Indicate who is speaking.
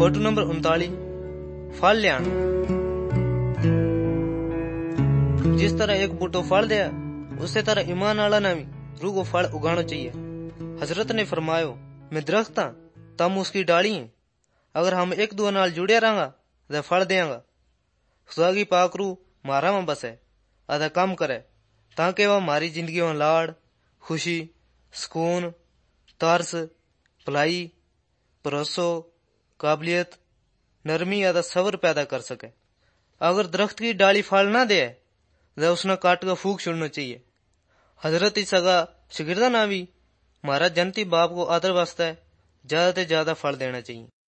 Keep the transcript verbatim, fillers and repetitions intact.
Speaker 1: Photo number उनतालीस फल ले आना। जिस तरह एक बूटो फल दे उसी तरह ईमान वाला ने भी रूह को फल उगाना चाहिए। हजरत ने फरमायो, मैं दरख्त हाँ, तम उसकी डाली है। अगर हम एक दूसरे नाल जुड़े रहेंगा तो फल देंगा। खुदा की पाक रूह मारा में बसे अदा काम करे ताकि वह हमारी जिंदगी में लाड़, खुशी, सुकून, तरस, भलाई, भरोसो, काबिलियत, नरमी अदा सब्र पैदा कर सके। अगर दरख्त की डाली फल ना दे तो उसने काट कर फूक छोड़ना चाहिए। हजरत ईसा का शिगिर्दा ना भी हमारा जनती बाप को आदर वास्ते ज्यादा से ज्यादा फल देना चाहिए।